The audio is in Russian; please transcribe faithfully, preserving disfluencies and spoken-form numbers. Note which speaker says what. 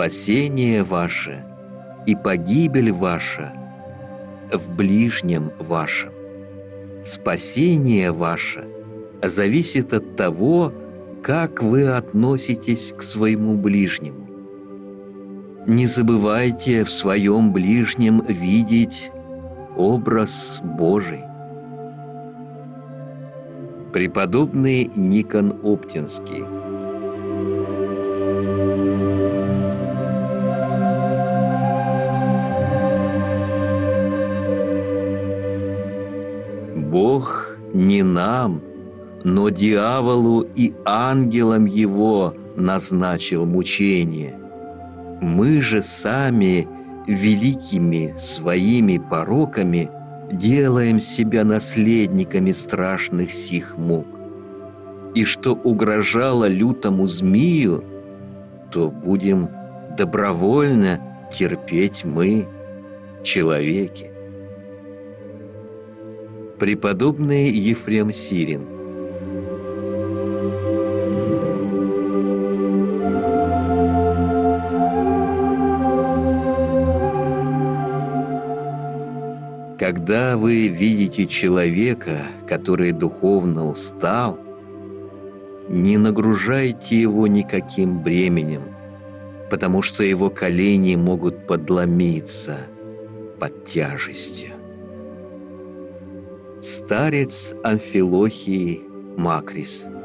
Speaker 1: спасение ваше и погибель ваша в ближнем вашем. Спасение ваше зависит от того, как вы относитесь к своему ближнему. Не забывайте в своем ближнем видеть образ Божий. Преподобный Никон Оптинский. Бог не нам, но дьяволу и ангелам его назначил мучение. Мы же сами великими своими пороками делаем себя наследниками страшных сих мук. И что угрожало лютому змею, то будем добровольно терпеть мы, человеки. Преподобный Ефрем Сирин. Когда вы видите человека, который духовно устал, не нагружайте его никаким бременем, потому что его колени могут подломиться под тяжестью. Старец Амфилохий Макрис.